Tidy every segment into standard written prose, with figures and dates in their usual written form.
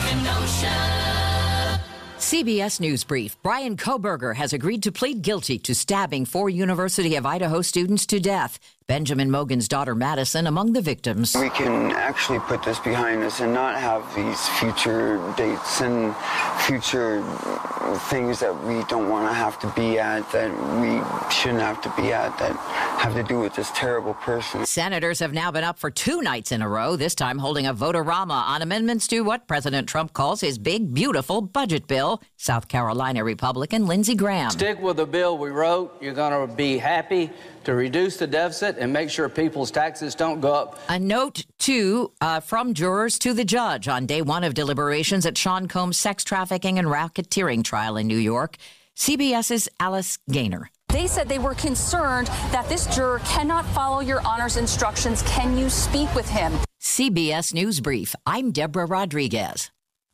Kenosha. CBS News Brief. Brian Kohberger has agreed to plead guilty to stabbing 4 University of Idaho students to death. Benjamin Mogan's daughter Madison among the victims. We can actually put this behind us and not have these future dates and future things that we don't want to have to be at, that we shouldn't have to be at, that have to do with this terrible person. Senators have now been up for 2 nights in a row, this time holding a vote-a-rama on amendments to what President Trump calls his big, beautiful budget bill. South Carolina Republican Lindsey Graham. Stick with the bill we wrote. You're going to be happy to reduce the deficit and make sure people's taxes don't go up. A note, too, from jurors to the judge on day 1 of deliberations at Sean Combs' sex trafficking and racketeering trial in New York. CBS's Alice Gaynor. They said they were concerned that this juror cannot follow your Honor's instructions. Can you speak with him? CBS News Brief. I'm Deborah Rodriguez.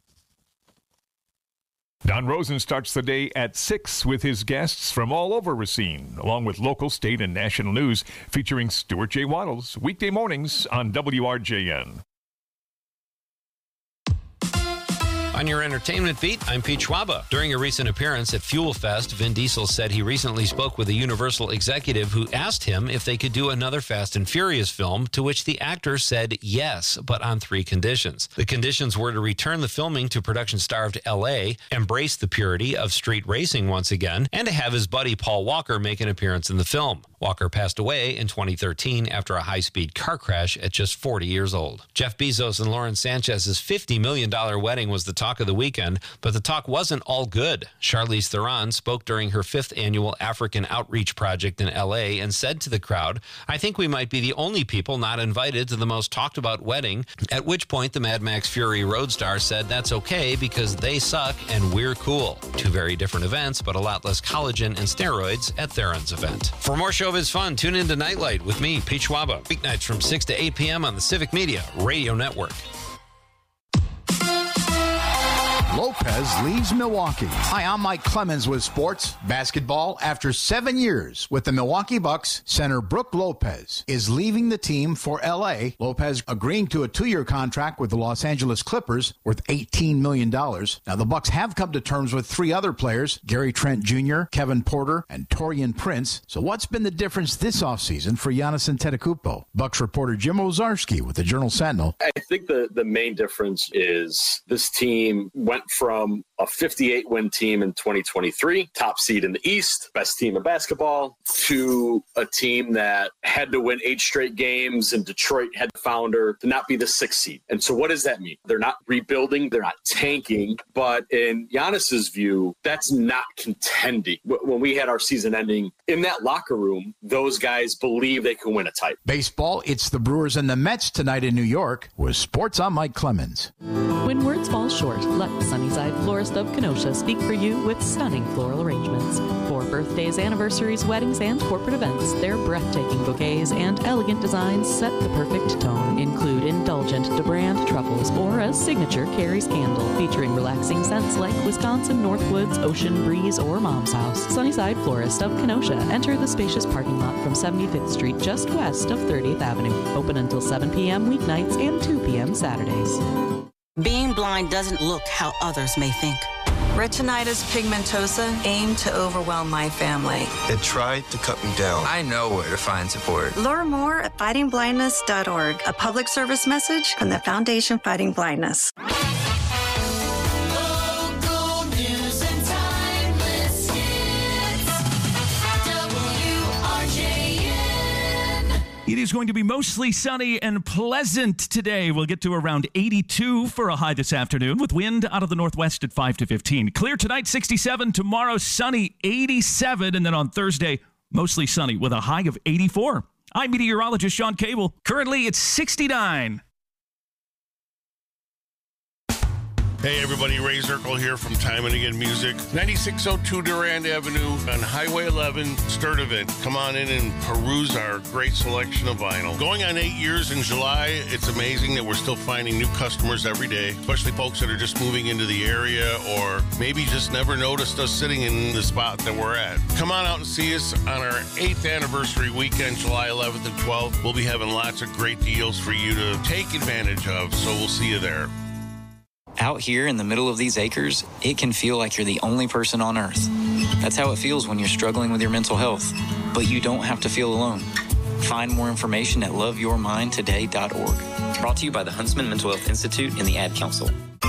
Don Rosen starts the day at 6 with his guests from all over Racine, along with local, state, and national news, featuring Stuart J. Waddles, weekday mornings on WRJN. On your entertainment beat, I'm Pete Schwaba. During a recent appearance at Fuel Fest, Vin Diesel said he recently spoke with a Universal executive who asked him if they could do another Fast and Furious film, to which the actor said yes, but on 3 conditions. The conditions were to return the filming to production starved L.A., embrace the purity of street racing once again, and to have his buddy Paul Walker make an appearance in the film. Walker passed away in 2013 after a high-speed car crash at just 40 years old. Jeff Bezos and Lauren Sanchez's $50 million wedding was the talk of the weekend, but the talk wasn't all good. Charlize Theron spoke during her 5th annual African Outreach Project in L.A. and said to the crowd, "I think we might be the only people not invited to the most talked-about wedding," at which point the Mad Max Fury road star said that's okay because they suck and we're cool. 2 very different events, but a lot less collagen and steroids at Theron's event. For more showbiz fun, tune in to Nightlight with me, Pete Schwaba, weeknights from 6 to 8 p.m. on the Civic Media Radio Network. Lopez leaves Milwaukee. Hi, I'm Mike Clemens with sports basketball. After 7 years with the Milwaukee Bucks, center Brooke Lopez is leaving the team for L.A. Lopez agreeing to a 2-year contract with the Los Angeles Clippers worth $18 million. Now, the Bucks have come to terms with 3 other players, Gary Trent Jr., Kevin Porter, and Taurean Prince. So what's been the difference this offseason for Giannis Antetokounmpo? Bucks reporter Jim Ozarski with the Journal-Sentinel. I think the main difference is this team went from a 58-win team in 2023, top seed in the East, best team in basketball, to a team that had to win 8 straight games, and Detroit had found her to not be the 6th seed. And so what does that mean? They're not rebuilding, they're not tanking, but in Giannis's view, that's not contending. When we had our season ending, in that locker room, those guys believe they can win a title. Baseball, it's the Brewers and the Mets tonight in New York. With sports, I'm Mike Clemens. When words fall short, let Sunnyside Florist of Kenosha speak for you with stunning floral arrangements. For birthdays, anniversaries, weddings, and corporate events, their breathtaking bouquets and elegant designs set the perfect tone. Include indulgent DeBrand truffles or a signature Carrie's candle featuring relaxing scents like Wisconsin Northwoods, Ocean Breeze, or Mom's House. Sunnyside Florist of Kenosha. Enter the spacious parking lot from 75th Street just west of 30th Avenue. Open until 7 p.m. weeknights and 2 p.m. Saturdays. Being blind doesn't look how others may think. Retinitis pigmentosa aimed to overwhelm my family. It tried to cut me down. I know where to find support. Learn more at fightingblindness.org. A public service message from the Foundation Fighting Blindness. Local news and timeless hits. WRJN. It is going to be mostly sunny and pleasant today. We'll get to around 82 for a high this afternoon with wind out of the northwest at 5 to 15. Clear tonight, 67. Tomorrow, sunny, 87. And then on Thursday, mostly sunny with a high of 84. I'm meteorologist Sean Cable. Currently, it's 69. Hey everybody, Ray Zirkle here from Time and Again Music. 9602 Durand Avenue on Highway 11, Sturtevant. Come on in and peruse our great selection of vinyl. Going on 8 years in July, it's amazing that we're still finding new customers every day, especially folks that are just moving into the area or maybe just never noticed us sitting in the spot that we're at. Come on out and see us on our 8th anniversary weekend, July 11th and 12th. We'll be having lots of great deals for you to take advantage of, so we'll see you there. Out here in the middle of these acres, it can feel like you're the only person on earth. That's how it feels when you're struggling with your mental health. But you don't have to feel alone. Find more information at loveyourmindtoday.org. Brought to you by the Huntsman Mental Health Institute and the Ad Council.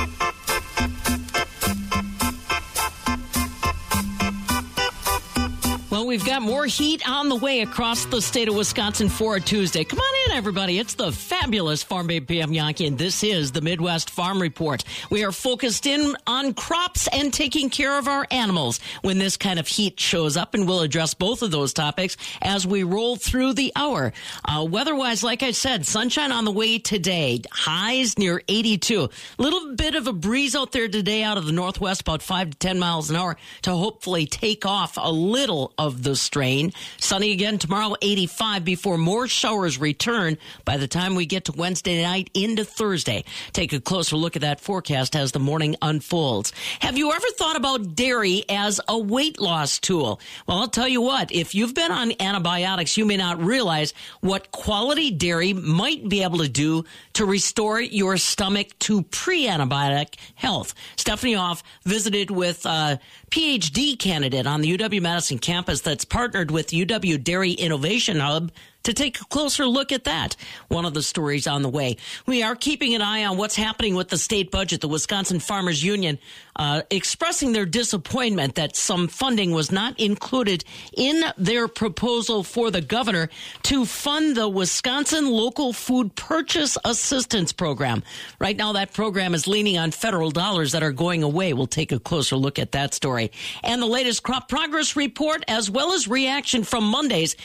Well, we've got more heat on the way across the state of Wisconsin for a Tuesday. Come on in, everybody. It's the fabulous Farm Babe Pam Yankee, and this is the Midwest Farm Report. We are focused in on crops and taking care of our animals when this kind of heat shows up, and we'll address both of those topics as we roll through the hour. Weather-wise, like I said, sunshine on the way today. Highs near 82. Little bit of a breeze out there today out of the northwest, about 5 to 10 miles an hour, to hopefully take off a little of the strain. Sunny again tomorrow, 85, before more showers return by the time we get to Wednesday night into Thursday. Take a closer look at that forecast as the morning unfolds. Have you ever thought about dairy as a weight loss tool? Well, I'll tell you what, if you've been on antibiotics, you may not realize what quality dairy might be able to do to restore your stomach to pre-antibiotic health. Stephanie Hoff visited with a PhD candidate on the UW-Madison campus that's partnered with UW Dairy Innovation Hub to take a closer look at that. One of the stories on the way. We are keeping an eye on what's happening with the state budget. The Wisconsin Farmers Union expressing their disappointment that some funding was not included in their proposal for the governor to fund the Wisconsin Local Food Purchase Assistance Program. Right now, that program is leaning on federal dollars that are going away. We'll take a closer look at that story. And the latest crop progress report, as well as reaction from Monday's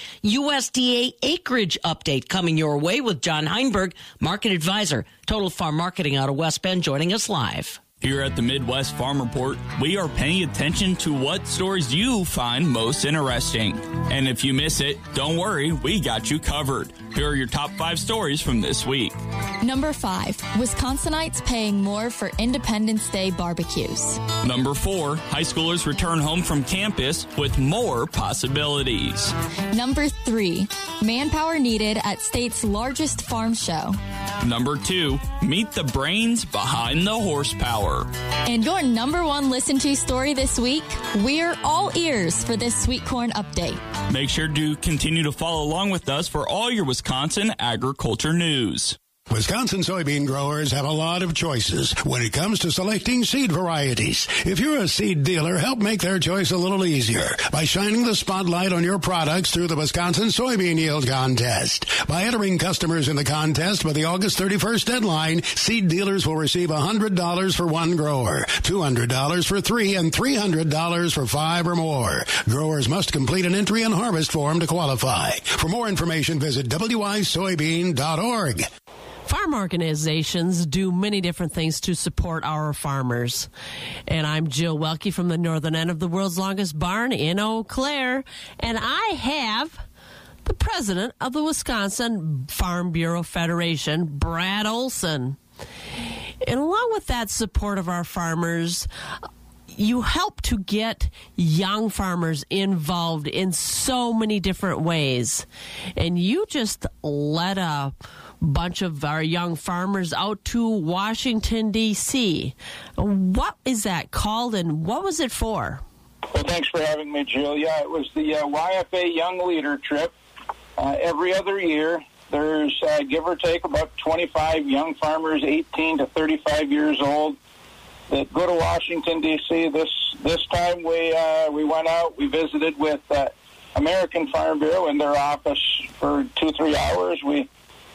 USDA acreage update coming your way with John Heinberg, market advisor, Total Farm Marketing out of West Bend, joining us live. Here at the Midwest Farm Report, we are paying attention to what stories you find most interesting. And if you miss it, don't worry, we got you covered. Here are your top 5 stories from this week. Number 5, Wisconsinites paying more for Independence Day barbecues. Number 4, high schoolers return home from campus with more possibilities. Number 3, manpower needed at state's largest farm show. Number 2, meet the brains behind the horsepower. And your number 1 listen to story this week, we're all ears for this sweet corn update. Make sure to continue to follow along with us for all your Wisconsin agriculture news. Wisconsin soybean growers have a lot of choices when it comes to selecting seed varieties. If you're a seed dealer, help make their choice a little easier by shining the spotlight on your products through the Wisconsin Soybean Yield Contest. By entering customers in the contest by the August 31st deadline, seed dealers will receive $100 for 1 grower, $200 for 3, and $300 for 5 or more. Growers must complete an entry and harvest form to qualify. For more information, visit wisoybean.org. Farm organizations do many different things to support our farmers. And I'm Jill Welke from the northern end of the world's longest barn in Eau Claire. And I have the president of the Wisconsin Farm Bureau Federation, Brad Olson. And along with that support of our farmers, you help to get young farmers involved in so many different ways. And you just led a bunch of our young farmers out to Washington, D.C. What is that called, and what was it for? Well, thanks for having me, Jill. Yeah, it was the YFA Young Leader Trip. Every other year, there's, give or take, about 25 young farmers, 18 to 35 years old, that go to Washington, D.C. This time we went out, we visited with American Farm Bureau in their office for 2-3 hours. We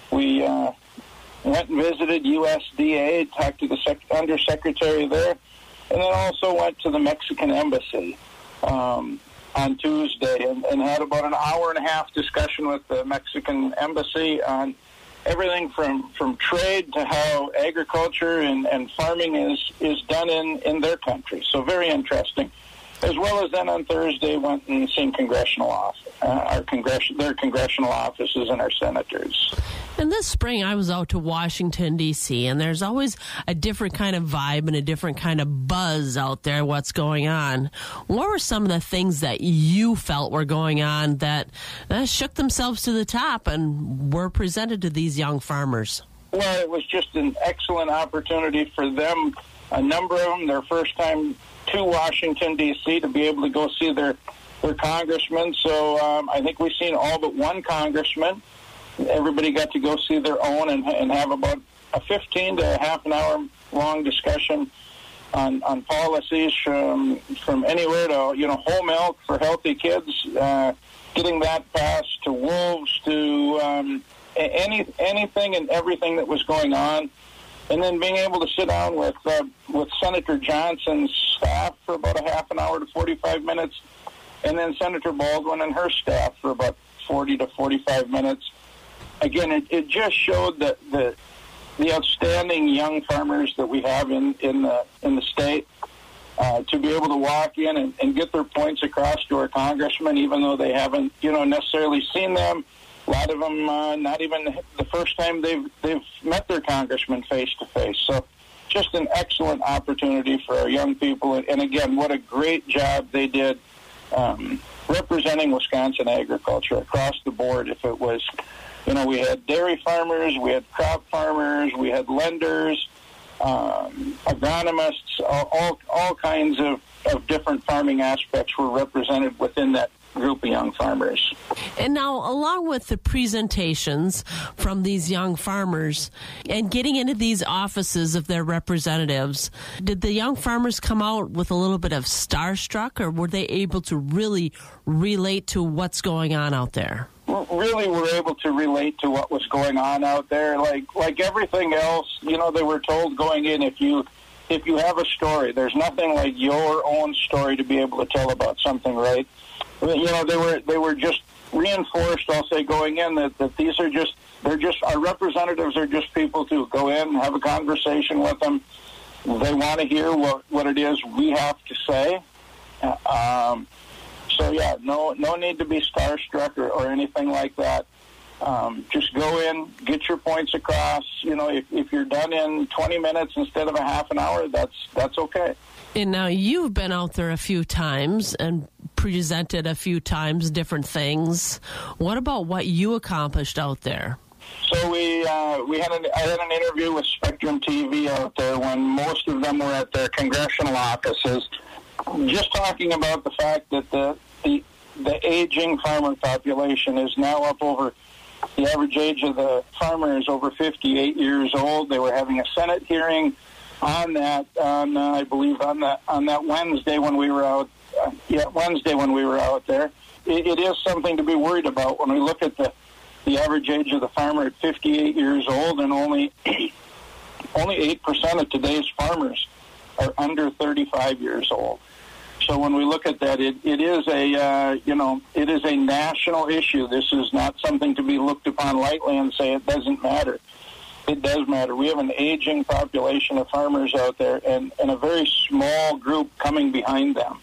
went and visited USDA, talked to the undersecretary there, and then also went to the Mexican Embassy on Tuesday and had about an hour-and-a-half discussion with the Mexican Embassy on everything from trade to how agriculture and farming is done in their country. So very interesting. As well as then on Thursday went and seen congressional office, their congressional offices and our senators. And this spring, I was out to Washington, D.C., and there's always a different kind of vibe and a different kind of buzz out there, what's going on. What were some of the things that you felt were going on that shook themselves to the top and were presented to these young farmers? Well, it was just an excellent opportunity for them a number of them, their first time to Washington, D.C. to be able to go see their congressman. So I think we've seen all but one congressman. Everybody got to go see their own and have about a 15 to half an hour long discussion on policies from anywhere to, whole milk for healthy kids, getting that passed, to wolves, to anything and everything that was going on. And then being able to sit down with Senator Johnson's staff for about a half an hour to 45 minutes, and then Senator Baldwin and her staff for about 40 to 45 minutes. Again, it just showed that the outstanding young farmers that we have in the state, to be able to walk in and get their points across to our congressmen, even though they haven't necessarily seen them. A lot of them not even the first time they've met their congressman face to face. So just an excellent opportunity for our young people. And again, what a great job they did representing Wisconsin agriculture across the board. If it was, we had dairy farmers, we had crop farmers, we had lenders, agronomists, all kinds of different farming aspects were represented within that group of young farmers. And now, along with the presentations from these young farmers and getting into these offices of their representatives, did the young farmers come out with a little bit of starstruck, or were they able to really relate to what's going on out there? Really were able to relate to what was going on out there. Like everything else, they were told going in, if you have a story, there's nothing like your own story to be able to tell about something, right? They were just reinforced, I'll say, going in that these are our representatives are just people to go in, have a conversation with them. They want to hear what it is we have to say. So yeah, no need to be starstruck or anything like that. Just go in, get your points across. If you're done in 20 minutes instead of a half an hour, that's okay. And now you've been out there a few times and presented a few times different things. What about what you accomplished out there? So I had an interview with Spectrum TV out there when most of them were at their congressional offices, just talking about the fact that the aging farmer population is now up over, the average age of the farmer is over 58 years old. They were having a Senate hearing on that, I believe on that Wednesday when we were out. Wednesday when we were out there. It is something to be worried about when we look at the average age of the farmer at 58 years old, and only 8% of today's farmers are under 35 years old. So when we look at that, it is a national issue. This is not something to be looked upon lightly and say it doesn't matter. It does matter. We have an aging population of farmers out there, and a very small group coming behind them.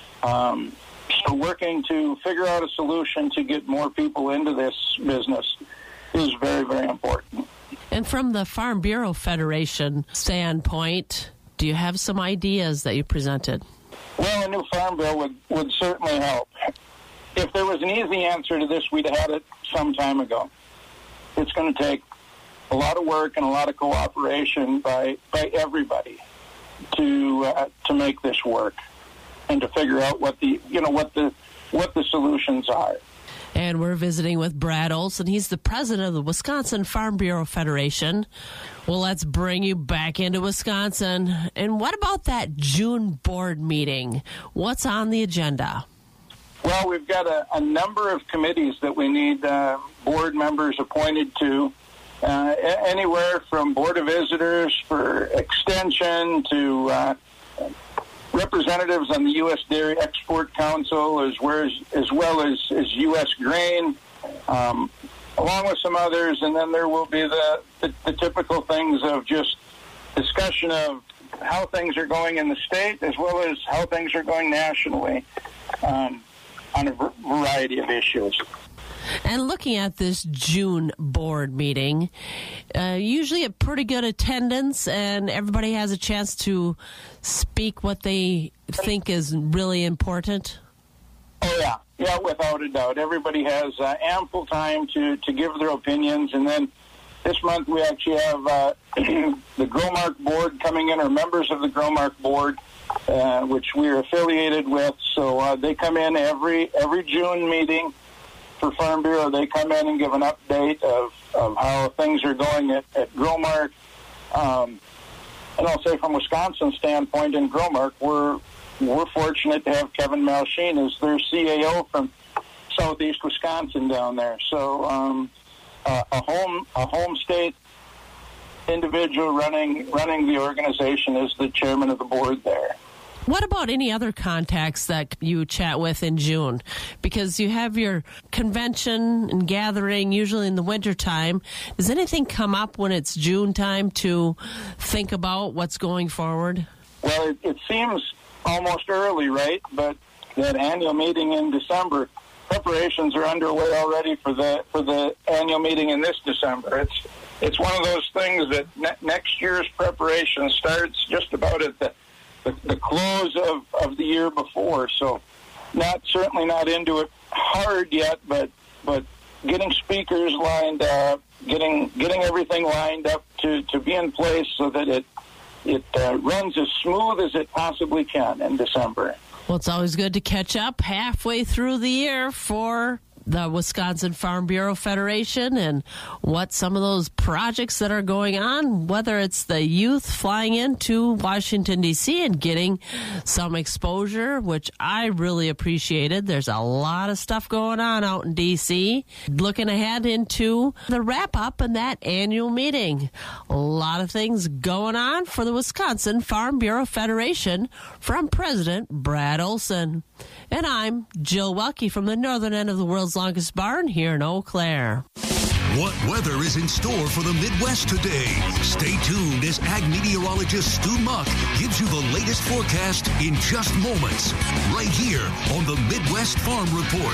So working to figure out a solution to get more people into this business is very, very important. And from the Farm Bureau Federation standpoint, do you have some ideas that you presented? Well, a new farm bill would certainly help. If there was an easy answer to this, we'd have had it some time ago. It's going to take a lot of work and a lot of cooperation by everybody to make this work and to figure out what the solutions are. And we're visiting with Brad Olson. He's the president of the Wisconsin Farm Bureau Federation. Well, let's bring you back into Wisconsin. And what about that June board meeting? What's on the agenda? Well, we've got a number of committees that we need board members appointed to, anywhere from Board of Visitors for extension to representatives on the U.S. Dairy Export Council, as well as U.S. Grain, along with some others. And then there will be the typical things of just discussion of how things are going in the state, as well as how things are going nationally on a variety of issues. And looking at this June board meeting, usually a pretty good attendance, and everybody has a chance to speak what they think is really important. Oh, yeah, without a doubt. Everybody has ample time to give their opinions, and then this month we actually have the Growmark board coming in, or members of the Growmark board, which we are affiliated with. So they come in every June meeting for Farm Bureau. They come in and give an update of how things are going at Growmark. And I'll say from Wisconsin standpoint, in Growmark, we're fortunate to have Kevin Malsheen as their CAO from Southeast Wisconsin down there. So a home state individual running the organization is the chairman of the board there. What about any other contacts that you chat with in June? Because you have your convention and gathering usually in the wintertime. Does anything come up when it's June time to think about what's going forward? Well, it seems almost early, right? But that annual meeting in December, preparations are underway already for the annual meeting in this December. It's one of those things that next year's preparation starts just about at the close of the year before. So certainly not into it hard yet, but getting speakers lined up, getting everything lined up to be in place so that it runs as smooth as it possibly can in December. Well, it's always good to catch up halfway through the year for the Wisconsin Farm Bureau Federation and what some of those projects that are going on, whether it's the youth flying into Washington, D.C. and getting some exposure, which I really appreciated. There's a lot of stuff going on out in D.C. Looking ahead into the wrap-up and that annual meeting. A lot of things going on for the Wisconsin Farm Bureau Federation from President Brad Olson. And I'm Jill Welke from the northern end of the world's longest barn here in Eau Claire. What weather is in store for the Midwest today? Stay tuned as ag meteorologist Stu Muck gives you the latest forecast in just moments, right here on the Midwest Farm Report.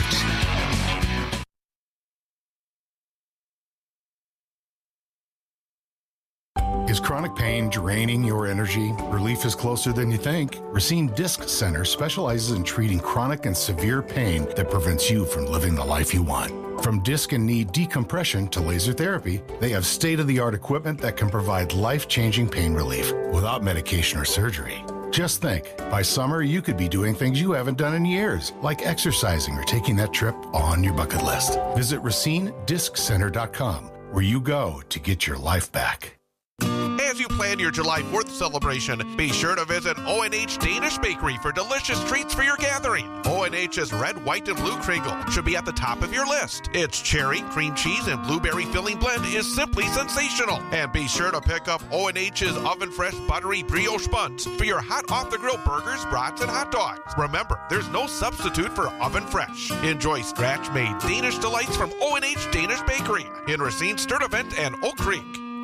Is chronic pain draining your energy? Relief is closer than you think. Racine Disc Center specializes in treating chronic and severe pain that prevents you from living the life you want. From disc and knee decompression to laser therapy, they have state-of-the-art equipment that can provide life-changing pain relief without medication or surgery. Just think, by summer you could be doing things you haven't done in years, like exercising or taking that trip on your bucket list. Visit RacineDiscCenter.com, where you go to get your life back. As you plan your July 4th celebration, be sure to visit O&H Danish Bakery for delicious treats for your gathering. O&H's red, white, and blue Kringle should be at the top of your list. Its cherry, cream cheese, and blueberry filling blend is simply sensational. And be sure to pick up O&H's oven-fresh buttery brioche buns for your hot off-the-grill burgers, brats, and hot dogs. Remember, there's no substitute for oven-fresh. Enjoy scratch-made Danish delights from O&H Danish Bakery in Racine, Sturtevant, and Oak Creek.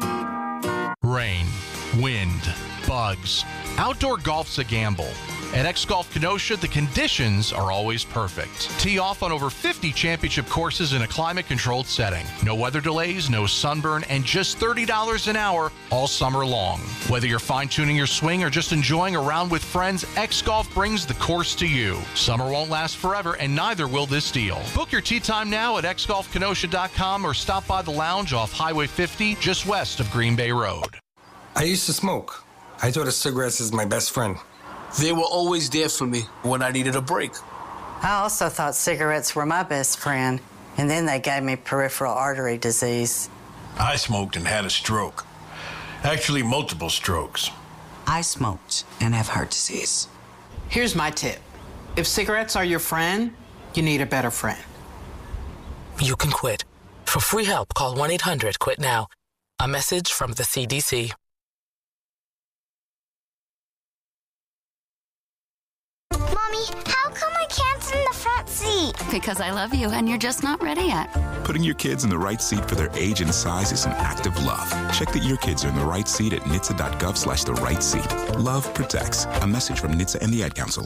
Rain, wind, bugs. Outdoor golf's a gamble. At X-Golf Kenosha, the conditions are always perfect. Tee off on over 50 championship courses in a climate-controlled setting. No weather delays, no sunburn, and just $30 an hour all summer long. Whether you're fine-tuning your swing or just enjoying a round with friends, X-Golf brings the course to you. Summer won't last forever, and neither will this deal. Book your tee time now at xgolfkenosha.com or stop by the lounge off Highway 50 just west of Green Bay Road. I used to smoke. I thought of cigarettes as my best friend. They were always there for me when I needed a break. I also thought cigarettes were my best friend, and then they gave me peripheral artery disease. I smoked and had a stroke. Actually, multiple strokes. I smoked and have heart disease. Here's my tip. If cigarettes are your friend, you need a better friend. You can quit. For free help, call 1-800-QUIT-NOW. A message from the CDC. Mommy, how come I can't sit in the front seat? Because I love you and you're just not ready yet. Putting your kids in the right seat for their age and size is an act of love. Check that your kids are in the right seat at NHTSA.gov/the right seat. Love protects. A message from NHTSA and the Ad Council.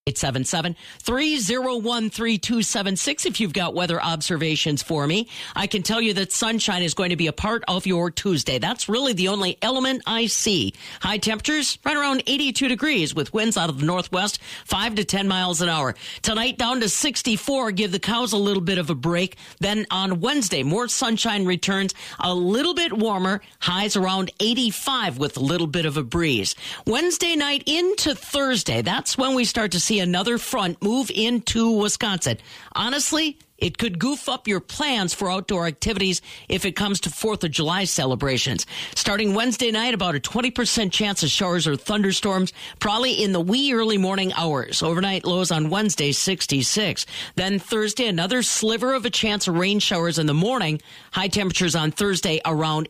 877-301-3276 if you've got weather observations for me. I can tell you that sunshine is going to be a part of your Tuesday. That's really the only element I see. High temperatures right around 82 degrees with winds out of the northwest, 5 to 10 miles an hour. Tonight down to 64, give the cows a little bit of a break. Then on Wednesday, more sunshine returns, a little bit warmer, highs around 85 with a little bit of a breeze. Wednesday night into Thursday, that's when we start to see another front move into Wisconsin. Honestly, it could goof up your plans for outdoor activities if it comes to 4th of July celebrations. Starting Wednesday night, about a 20% chance of showers or thunderstorms, probably in the wee early morning hours. Overnight lows on Wednesday, 66. Then Thursday, another sliver of a chance of rain showers in the morning. High temperatures on Thursday around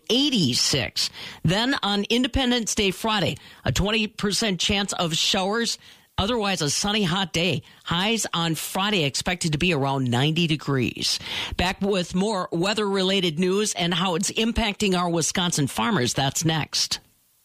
86. Then on Independence Day Friday, a 20% chance of showers. Otherwise, a sunny, hot day. Highs on Friday expected to be around 90 degrees. Back with more weather-related news and how it's impacting our Wisconsin farmers. That's next.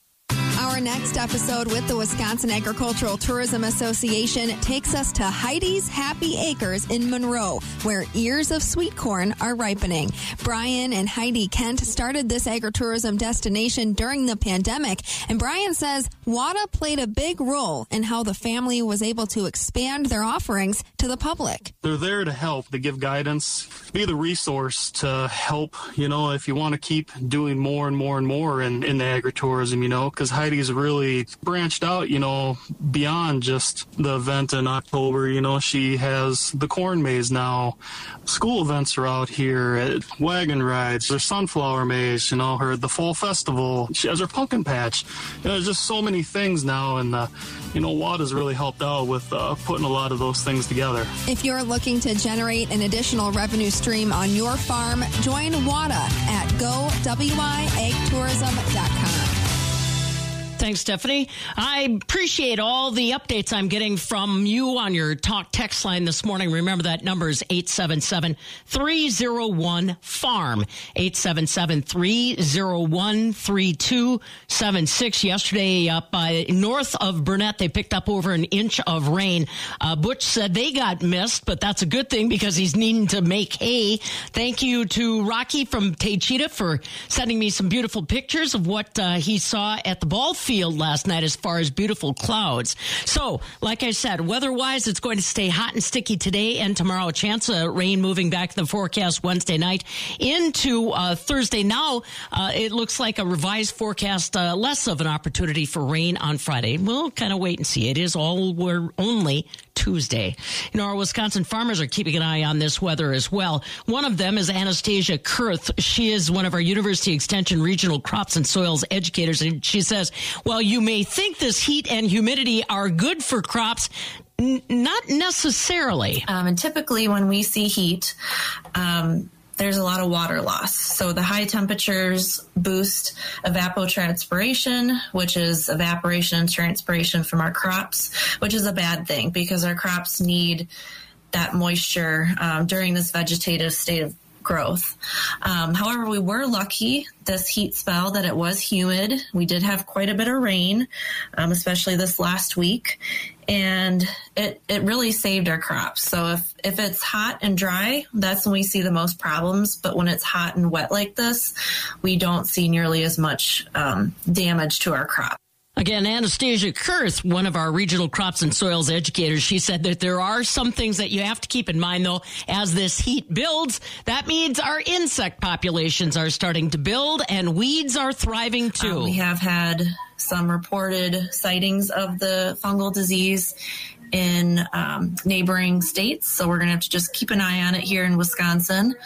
Our next episode with the Wisconsin Agricultural Tourism Association takes us to Heidi's Happy Acres in Monroe, where ears of sweet corn are ripening. Brian and Heidi Kent started this agritourism destination during the pandemic, and Brian says WADA played a big role in how the family was able to expand their offerings to the public. They're there to help, to give guidance, be the resource to help, if you want to keep doing more and more and more in the agritourism, because Heidi's really branched out, beyond just the event in October. She has the corn maze now. School events are out here, wagon rides, there's sunflower maze, the fall festival. She has her pumpkin patch. There's just so many things now, and WADA's really helped out with putting a lot of those things together. If you're looking to generate an additional revenue stream on your farm, join WADA at gowiagtourism.com. Thanks, Stephanie. I appreciate all the updates I'm getting from you on your talk text line this morning. Remember that number is 877-301-FARM, 877-301-3276. Yesterday up north of Burnett, they picked up over an inch of rain. Butch said they got missed, but that's a good thing because he's needing to make hay. Thank you to Rocky from Taycheetah for sending me some beautiful pictures of what he saw at the ball field last night as far as beautiful clouds. So, like I said, weather-wise, it's going to stay hot and sticky today and tomorrow. A chance of rain moving back in the forecast Wednesday night into Thursday. Now, it looks like a revised forecast, less of an opportunity for rain on Friday. We'll kind of wait and see. It is only Tuesday. Our Wisconsin farmers are keeping an eye on this weather as well. One of them is Anastasia Kurth. She is one of our University Extension Regional Crops and Soils educators, and she says, well, you may think this heat and humidity are good for crops. Not necessarily. And typically when we see heat, there's a lot of water loss. So the high temperatures boost evapotranspiration, which is evaporation and transpiration from our crops, which is a bad thing because our crops need that moisture during this vegetative state of growth. However, we were lucky this heat spell that it was humid. We did have quite a bit of rain, especially this last week, and it really saved our crops. So if it's hot and dry, that's when we see the most problems. But when it's hot and wet like this, we don't see nearly as much damage to our crop. Again, Anastasia Kurth, one of our regional crops and soils educators, she said that there are some things that you have to keep in mind, though, as this heat builds. That means our insect populations are starting to build and weeds are thriving, too. We have had some reported sightings of the fungal disease in neighboring states, so we're going to have to just keep an eye on it here in Wisconsin.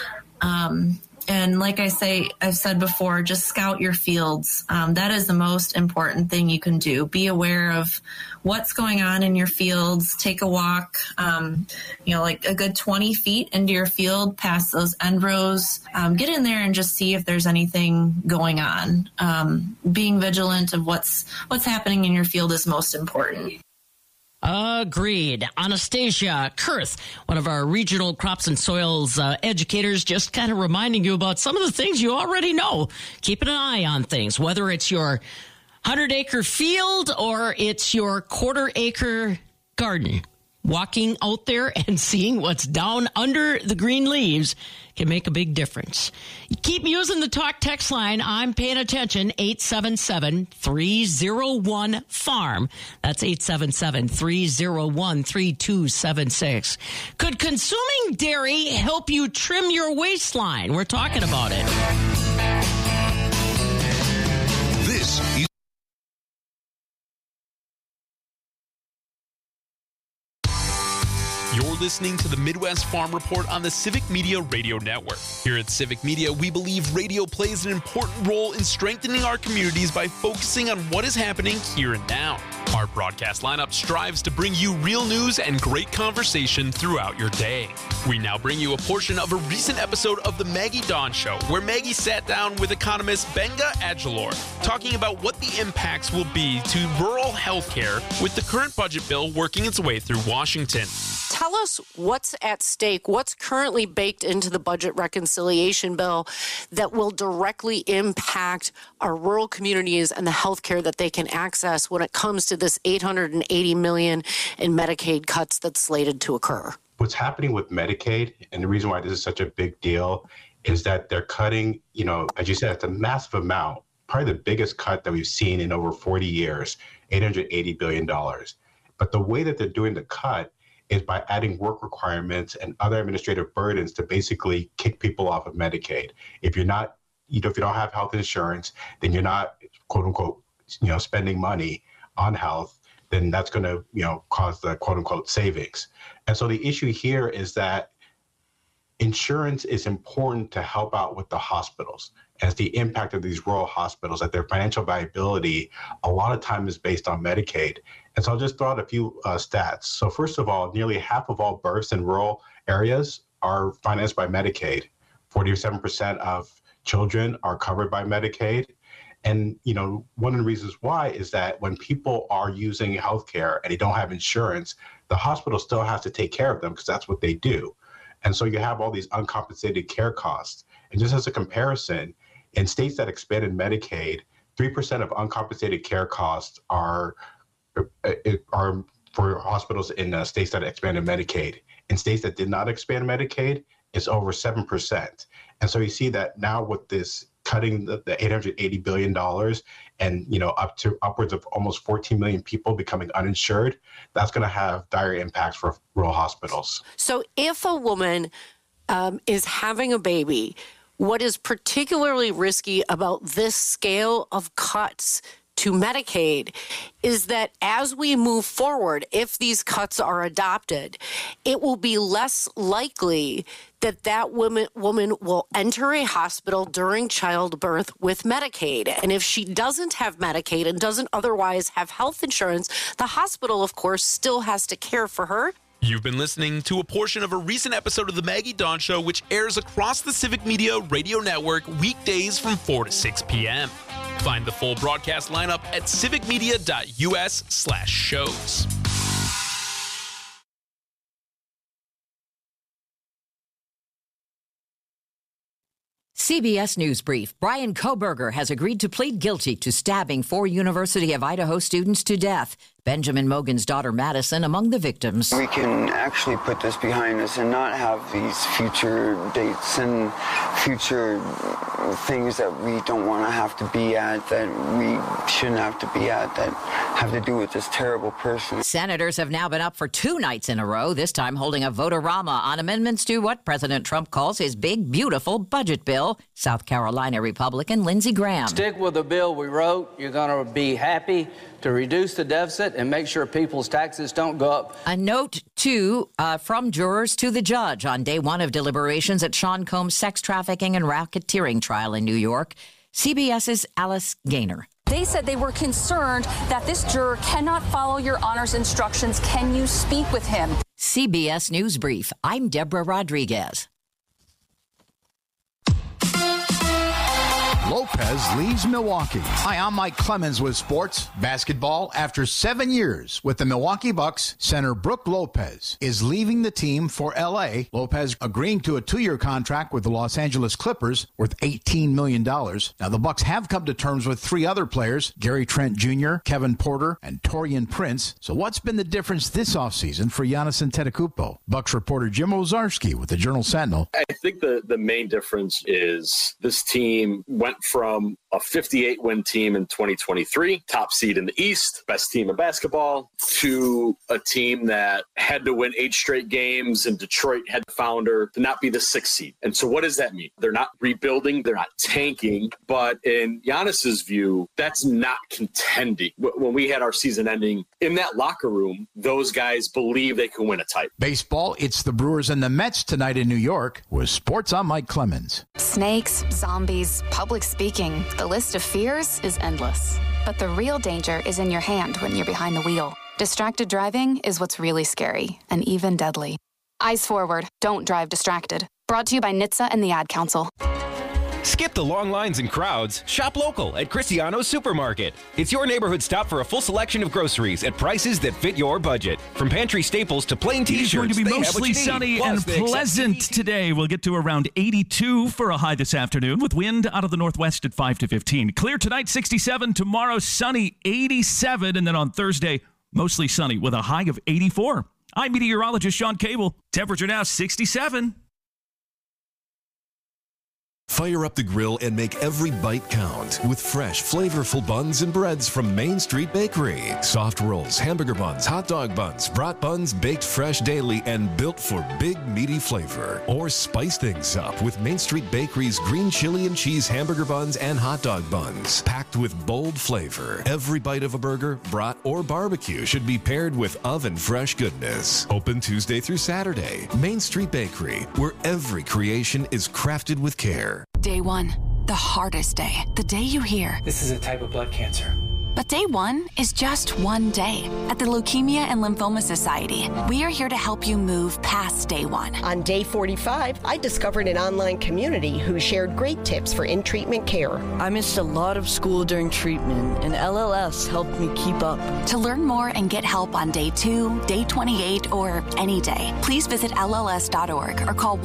And like I've said before, just scout your fields. That is the most important thing you can do. Be aware of what's going on in your fields. Take a walk, like a good 20 feet into your field, past those end rows. Get in there and just see if there's anything going on. Being vigilant of what's happening in your field is most important. Agreed. Anastasia Kurth, one of our regional crops and soils educators, just kind of reminding you about some of the things you already know. Keeping an eye on things, whether it's your 100-acre field or it's your quarter-acre garden. Walking out there and seeing what's down under the green leaves can make a big difference. Keep using the talk text line. I'm paying attention. 877-301-FARM. That's 877-301-3276. Could consuming dairy help you trim your waistline? We're talking about it. This is You're listening to the Midwest Farm Report on the Civic Media Radio Network. Here at Civic Media, we believe radio plays an important role in strengthening our communities by focusing on what is happening here and now. Our broadcast lineup strives to bring you real news and great conversation throughout your day. We now bring you a portion of a recent episode of The Maggie Dawn Show, where Maggie sat down with economist Benga Adjalor, talking about what the impacts will be to rural health care with the current budget bill working its way through Washington. Tell us what's at stake, what's currently baked into the budget reconciliation bill that will directly impact our rural communities and the health care that they can access when it comes to this $880 million in Medicaid cuts that's slated to occur. What's happening with Medicaid, and the reason why this is such a big deal, is that they're cutting, as you said, it's a massive amount, probably the biggest cut that we've seen in over 40 years, $880 billion. But the way that they're doing the cut is by adding work requirements and other administrative burdens to basically kick people off of Medicaid. If you're not, if you don't have health insurance, then you're not, quote unquote, spending money on health, then that's going to, cause the quote unquote savings. And so the issue here is that insurance is important to help out with the hospitals, as the impact of these rural hospitals, that their financial viability a lot of time is based on Medicaid. And so I'll just throw out a few stats. So first of all, nearly half of all births in rural areas are financed by Medicaid. 47% of children are covered by Medicaid. And, one of the reasons why is that when people are using healthcare and they don't have insurance, the hospital still has to take care of them because that's what they do. And so you have all these uncompensated care costs. And just as a comparison, in states that expanded Medicaid, 3% of uncompensated care costs are for hospitals in states that expanded Medicaid. In states that did not expand Medicaid, it's over 7%. And so you see that now with this cutting the $880 billion and, up to upwards of almost 14 million people becoming uninsured, that's going to have dire impacts for rural hospitals. So if a woman is having a baby, what is particularly risky about this scale of cuts to Medicaid is that as we move forward, if these cuts are adopted, it will be less likely that woman will enter a hospital during childbirth with Medicaid. And if she doesn't have Medicaid and doesn't otherwise have health insurance, the hospital, of course, still has to care for her. You've been listening to a portion of a recent episode of The Maggie Dawn Show, which airs across the Civic Media Radio Network weekdays from 4 to 6 p.m. Find the full broadcast lineup at civicmedia.us/shows. CBS News Brief. Brian Kohberger has agreed to plead guilty to stabbing 4 University of Idaho students to death. Benjamin Mogan's daughter Madison among the victims. We can actually put this behind us and not have these future dates and future things that we don't want to have to be at, that we shouldn't have to be at, that have to do with this terrible person. Senators have now been up for 2 nights in a row, this time holding a vote-a-rama on amendments to what President Trump calls his big, beautiful budget bill. South Carolina Republican Lindsey Graham. Stick with the bill we wrote. You're going to be happy to reduce the deficit and make sure people's taxes don't go up. A note, too, from jurors to the judge on day 1 of deliberations at Sean Combs' sex trafficking and racketeering trial in New York. CBS's Alice Gaynor. They said they were concerned that this juror cannot follow your Honor's instructions. Can you speak with him? CBS News Brief. I'm Deborah Rodriguez. Local Lopez leaves Milwaukee. Hi, I'm Mike Clemens with sports basketball. After 7 years with the Milwaukee Bucks, center Brook Lopez is leaving the team for L.A. Lopez agreeing to a 2-year contract with the Los Angeles Clippers worth $18 million. Now, the Bucks have come to terms with 3 other players, Gary Trent Jr., Kevin Porter, and Taurean Prince. So what's been the difference this offseason for Giannis Antetokounmpo? Bucks reporter Jim Ozarski with the Journal-Sentinel. I think the main difference is this team went from a 58-win team in 2023, top seed in the East, best team in basketball, to a team that had to win 8 straight games, and Detroit had found her to not be the 6th seed. And so what does that mean? They're not rebuilding, they're not tanking, but in Giannis's view, that's not contending. When we had our season ending, in that locker room, those guys believe they can win a title. Baseball, it's the Brewers and the Mets tonight in New York. With sports, I'm Mike Clemens. Snakes, zombies, public speaking. The list of fears is endless. But the real danger is in your hand when you're behind the wheel. Distracted driving is what's really scary and even deadly. Eyes forward. Don't drive distracted. Brought to you by NHTSA and the Ad Council. Skip the long lines and crowds. Shop local at Cristiano's Supermarket. It's your neighborhood stop for a full selection of groceries at prices that fit your budget. From pantry staples to plain t-shirts. It's going to be mostly sunny and pleasant today. We'll get to around 82 for a high this afternoon with wind out of the northwest at 5 to 15. Clear tonight, 67. Tomorrow, sunny, 87. And then on Thursday, mostly sunny with a high of 84. I'm meteorologist Sean Cable. Temperature now 67. Fire up the grill and make every bite count with fresh, flavorful buns and breads from Main Street Bakery. Soft rolls, hamburger buns, hot dog buns, brat buns baked fresh daily and built for big, meaty flavor. Or spice things up with Main Street Bakery's green chili and cheese hamburger buns and hot dog buns. Packed with bold flavor. Every bite of a burger, brat, or barbecue should be paired with oven-fresh goodness. Open Tuesday through Saturday. Main Street Bakery, where every creation is crafted with care. Day 1, the hardest day. The day you hear, this is a type of blood cancer. But day 1 is just one day. At the Leukemia and Lymphoma Society, we are here to help you move past day 1. On day 45, I discovered an online community who shared great tips for in-treatment care. I missed a lot of school during treatment, and LLS helped me keep up. To learn more and get help on day 2, day 28, or any day, please visit LLS.org or call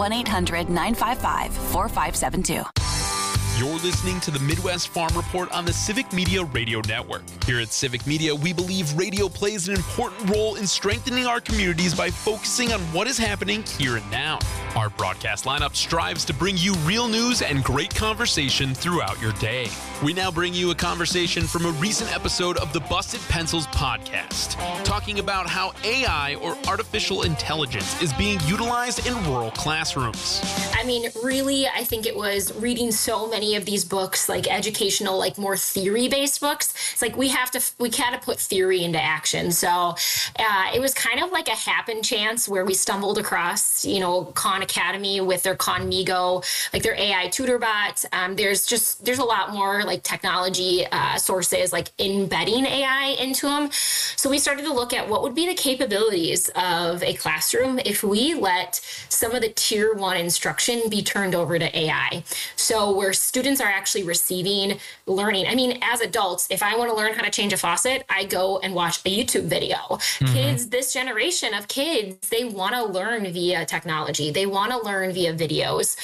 1-800-955-4572. You're listening to the Midwest Farm Report on the Civic Media Radio Network. Here at Civic Media, we believe radio plays an important role in strengthening our communities by focusing on what is happening here and now. Our broadcast lineup strives to bring you real news and great conversation throughout your day. We now bring you a conversation from a recent episode of the Busted Pencils podcast, talking about how AI, or artificial intelligence, is being utilized in rural classrooms. I mean, really, I think it was reading so many of these books, like educational, like more theory-based books. It's like we kind of put theory into action. So it was kind of like a happen chance where we stumbled across, Khan Academy with their Khanmigo, like their AI tutor bot. There's a lot more like technology sources like embedding AI into them. So we started to look at what would be the capabilities of a classroom if we let some of the tier 1 instruction be turned over to AI. So where students are actually receiving learning. I mean, as adults, if I want to learn how to change a faucet, I go and watch a YouTube video. Mm-hmm. Kids, this generation of kids, they want to learn via technology. They want to learn via videos.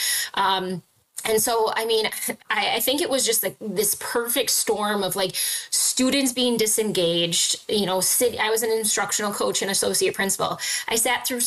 And so, I mean, I think it was just like this perfect storm of like students being disengaged. I was an instructional coach and associate principal. I've sat through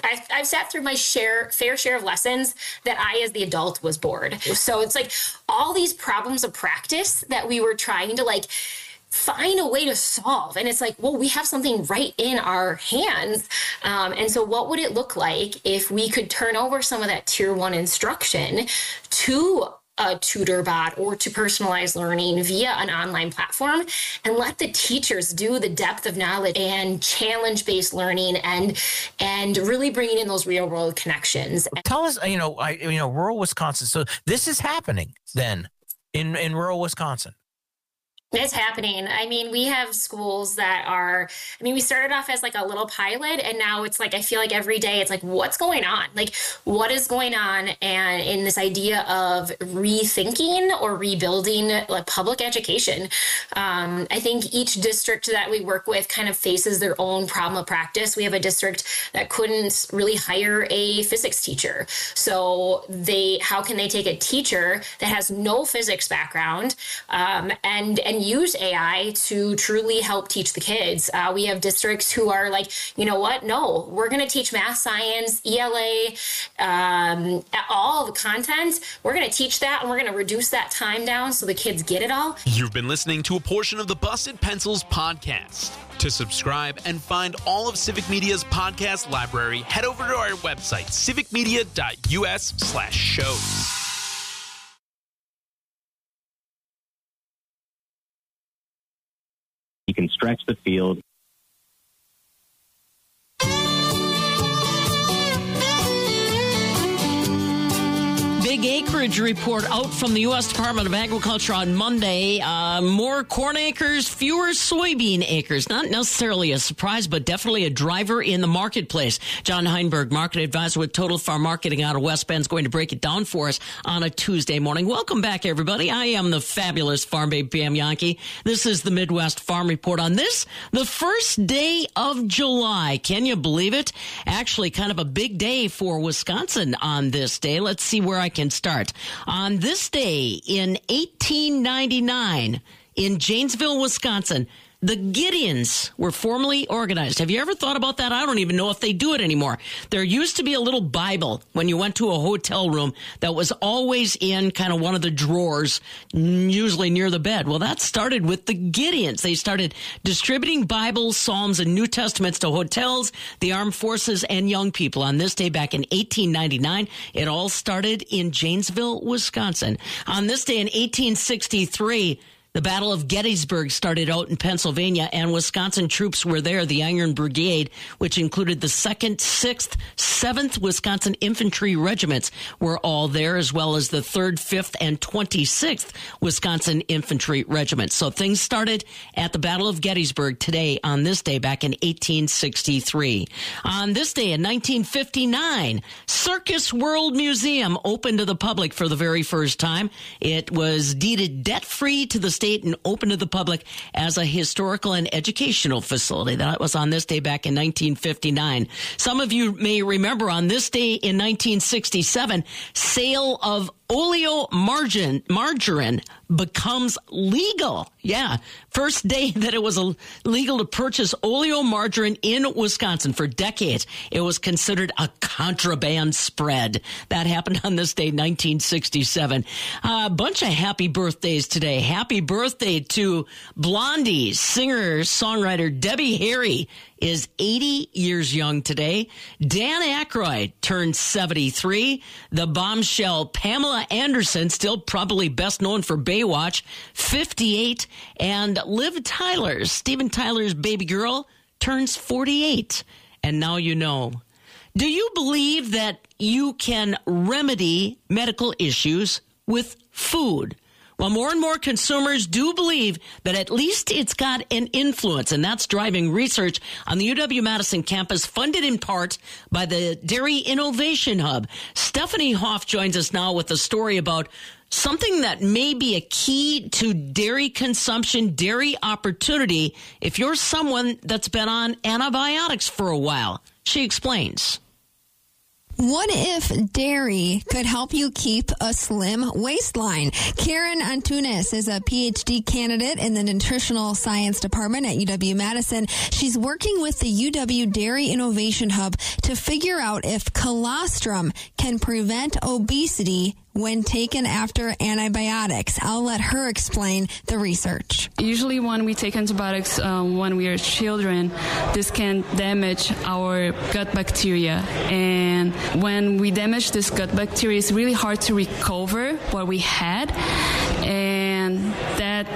my fair share of lessons that I, as the adult, was bored. So it's like all these problems of practice that we were trying to like find a way to solve. And it's like, well, we have something right in our hands. And so what would it look like if we could turn over some of that tier 1 instruction to a tutor bot or to personalized learning via an online platform and let the teachers do the depth of knowledge and challenge-based learning and really bringing in those real-world connections. Tell us, rural Wisconsin. So this is happening then in rural Wisconsin. It's happening. I mean, we have schools that are, we started off as like a little pilot, and now it's like, I feel like every day it's like, what's going on? Like, what is going on? And in this idea of rethinking or rebuilding like public education, I think each district that we work with kind of faces their own problem of practice. We have a district that couldn't really hire a physics teacher. So how can they take a teacher that has no physics background, and use AI to truly help teach the kids? We have districts who are like, you know what? No, we're going to teach math, science, ELA, all the content. We're going to teach that, and we're going to reduce that time down so the kids get it all. You've been listening to a portion of the Busted Pencils podcast. To subscribe and find all of Civic Media's podcast library, head over to our website, civicmedia.us/shows. You can stretch the field. Big acreage report out from the U.S. Department of Agriculture on Monday. More corn acres, fewer soybean acres. Not necessarily a surprise, but definitely a driver in the marketplace. John Heinberg, market advisor with Total Farm Marketing out of West Bend, is going to break it down for us on a Tuesday morning. Welcome back, everybody. I am the fabulous Farm Babe Pam Yankee. This is the Midwest Farm Report on this, the first day of July. Can you believe it? Actually, kind of a big day for Wisconsin on this day. Let's see where I can start. On this day in 1899 in Janesville, Wisconsin, the Gideons were formally organized. Have you ever thought about that? I don't even know if they do it anymore. There used to be a little Bible when you went to a hotel room that was always in kind of one of the drawers, usually near the bed. Well, that started with the Gideons. They started distributing Bibles, Psalms, and New Testaments to hotels, the armed forces, and young people. On this day back in 1899, it all started in Janesville, Wisconsin. On this day in 1863, the Battle of Gettysburg started out in Pennsylvania, and Wisconsin troops were there. The Iron Brigade, which included the 2nd, 6th, 7th Wisconsin Infantry Regiments, were all there, as well as the 3rd, 5th, and 26th Wisconsin Infantry Regiments. So things started at the Battle of Gettysburg today, on this day, back in 1863. On this day in 1959, Circus World Museum opened to the public for the very first time. It was deeded debt-free to the state and open to the public as a historical and educational facility. That was on this day back in 1959. Some of you may remember on this day in 1967, sale of oleomargarine becomes legal. Yeah. First day that it was legal to purchase oleomargarine in Wisconsin. For decades, it was considered a contraband spread. That happened on this day, 1967. A bunch of happy birthdays today. Happy birthday to Blondie singer, songwriter Debbie Harry is 80 years young today. Dan Aykroyd turned 73. The bombshell Pamela Anderson, still probably best known for Baywatch, 58. And Liv Tyler, Steven Tyler's baby girl, turns 48. And now you know. Do you believe that you can remedy medical issues with food? Well, more and more consumers do believe that at least it's got an influence, and that's driving research on the UW-Madison campus, funded in part by the Dairy Innovation Hub. Stephanie Hoff joins us now with a story about something that may be a key to dairy consumption, dairy opportunity, if you're someone that's been on antibiotics for a while. She explains. What if dairy could help you keep a slim waistline? Karen Antunes is a PhD candidate in the Nutritional Science Department at UW-Madison. She's working with the UW Dairy Innovation Hub to figure out if colostrum can prevent obesity when taken after antibiotics. I'll let her explain the research. Usually when we take antibiotics when we are children, this can damage our gut bacteria. And when we damage this gut bacteria, it's really hard to recover what we had. And that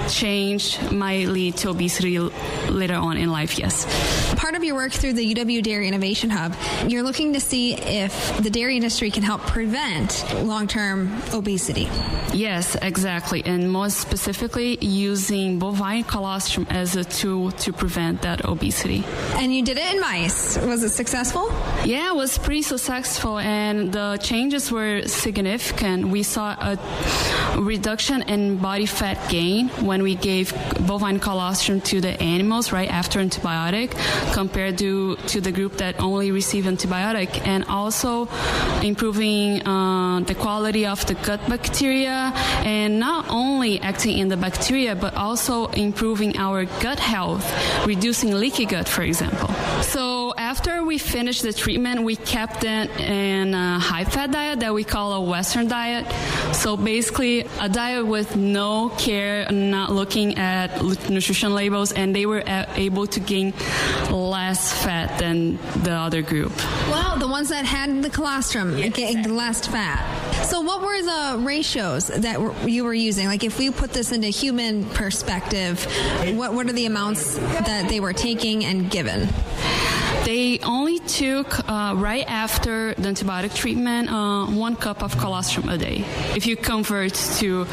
change might lead to obesity later on in life, yes. Part of your work through the UW Dairy Innovation Hub, you're looking to see if the dairy industry can help prevent long-term obesity. Yes, exactly. And more specifically, using bovine colostrum as a tool to prevent that obesity. And you did it in mice. Was it successful? Yeah, it was pretty successful, and the changes were significant. We saw a reduction in body fat gain when we gave bovine colostrum to the animals right after antibiotic compared to the group that only received antibiotic, and also improving the quality of the gut bacteria, and not only acting in the bacteria but also improving our gut health, reducing leaky gut, for example. So after we finished the treatment, we kept it in a high-fat diet that we call a Western diet. So basically a diet with no care, not looking at nutrition labels, and they were able to gain less fat than the other group. Wow, the ones that had the colostrum gained less fat. So what were the ratios that you were using? Like if we put this into human perspective, what are the amounts that they were taking and given? They only took, right after the antibiotic treatment, 1 cup of colostrum a day, if you convert to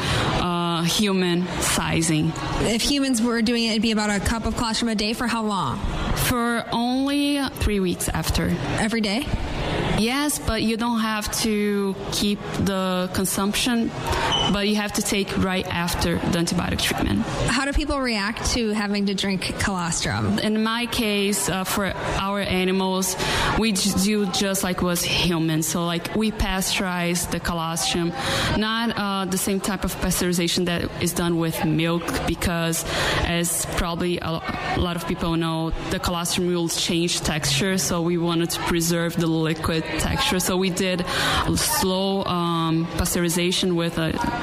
human sizing. If humans were doing it, it'd be about a cup of colostrum a day for how long? For only 3 weeks after. Every day? Yes, but you don't have to keep the consumption, but you have to take right after the antibiotic treatment. How do people react to having to drink colostrum? In my case, for our animals, we do just like was humans. So like we pasteurize the colostrum, not the same type of pasteurization that is done with milk, because as probably a lot of people know, the colostrum will change texture, so we wanted to preserve the liquid texture. So we did slow pasteurization with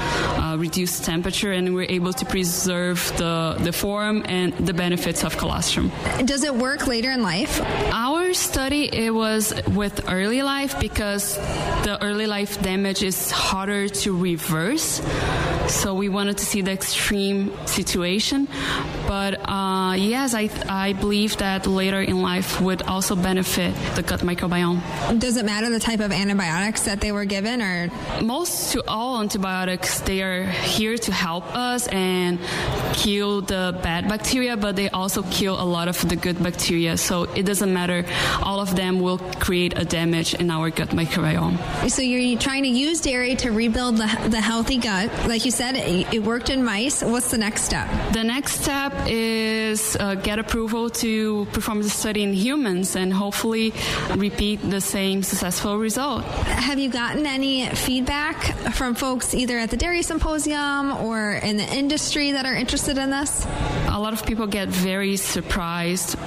a reduced temperature, and we were able to preserve the form and the benefits of colostrum. Does it work later in life? Our study, it was with early life, because the early life damage is harder to reverse. So we wanted to see the extreme situation. But yes, I believe that later in life would also benefit the gut microbiome. Does it matter the type of antibiotics that they were given, or? Most to all antibiotics, they are here to help us and kill the bad bacteria, but they also kill a lot of the good bacteria. So it doesn't matter. All of them will create a damage in our gut microbiome. So you're trying to use dairy to rebuild the healthy gut. Like you said, it worked in mice. What's the next step? The next step is get approval to perform the study in humans and hopefully repeat the same successful result. Have you gotten any feedback from folks either at the Dairy Symposium or in the industry that are interested in this? A lot of people get very surprised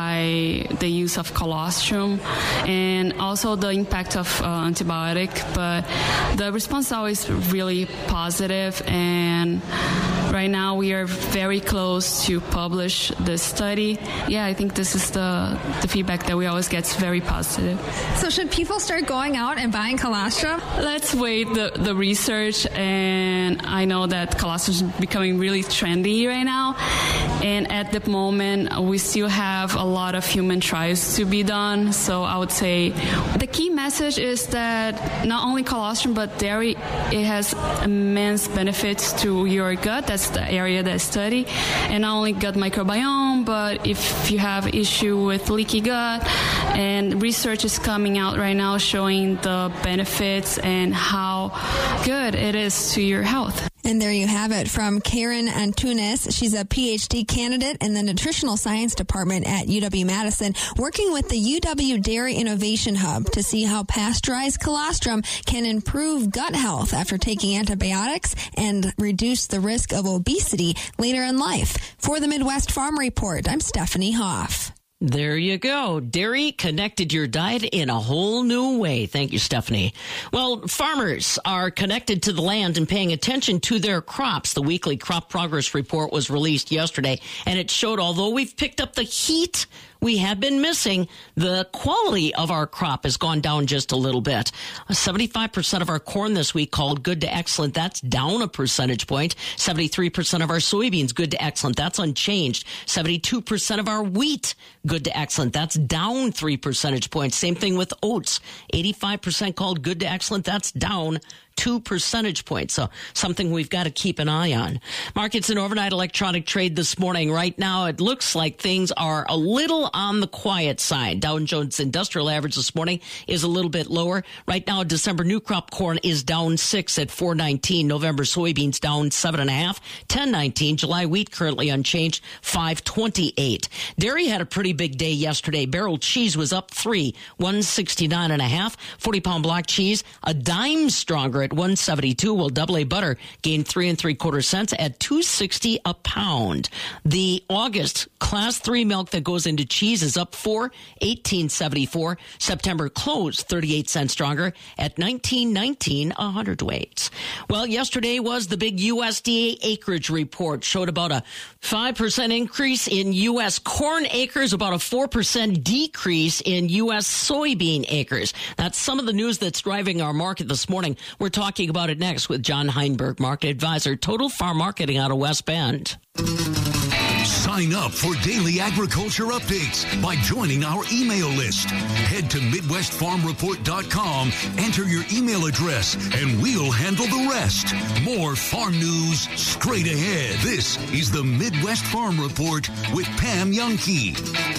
by the use of colostrum and also the impact of antibiotic, but the response is always really positive, and right now we are very close to publish the study. Yeah, I think this is the feedback that we always get. It's very positive. So should people start going out and buying colostrum? Let's wait the research, and I know that colostrum is becoming really trendy right now, and at the moment we still have a lot of human trials to be done. So I would say the key message is that not only colostrum but dairy, it has immense benefits to your gut. That's the area that I study, and not only gut microbiome, but if you have issue with leaky gut, and research is coming out right now showing the benefits and how good it is to your health. And there you have it from Karen Antunes. She's a PhD candidate in the Nutritional Science Department at UW-Madison, working with the UW Dairy Innovation Hub to see how pasteurized colostrum can improve gut health after taking antibiotics and reduce the risk of obesity later in life. For the Midwest Farm Report, I'm Stephanie Hoff. There you go. Dairy connected your diet in a whole new way. Thank you, Stephanie. Well, farmers are connected to the land and paying attention to their crops. The weekly crop progress report was released yesterday, and it showed although we've picked up the heat, we have been missing. The quality of our crop has gone down just a little bit. 75% of our corn this week called good to excellent. That's down a percentage point. 73% of our soybeans good to excellent. That's unchanged. 72% of our wheat good to excellent. That's down 3 percentage points. Same thing with oats. 85% called good to excellent. That's down 2 percentage points. So something we've got to keep an eye on. Markets and overnight electronic trade this morning. Right now, it looks like things are a little on the quiet side. Dow Jones Industrial Average this morning is a little bit lower. Right now, December new crop corn is down 6 at 4.19. November soybeans down 7.5, 10.19. July wheat currently unchanged, 5.28. Dairy had a pretty big day yesterday. Barrel cheese was up 3, 169.5. 40-pound block cheese a dime stronger at 172, while double A butter gained 3 3/4 cents at 2.60 a pound. The August class 3 milk that goes into cheese is up 4, 18.74. September closed 38 cents stronger at 19.19 a hundredweight. Well, yesterday was the big USDA acreage report. Showed about a 5% increase in U.S. corn acres, about a 4% decrease in U.S. soybean acres. That's some of the news that's driving our market this morning. We're talking about it next with John Heinberg, market advisor, Total Farm Marketing out of West Bend. Sign up for daily agriculture updates by joining our email list. Head to MidwestFarmReport.com, enter your email address, and we'll handle the rest. More farm news straight ahead. This is the Midwest Farm Report with Pam Jahnke.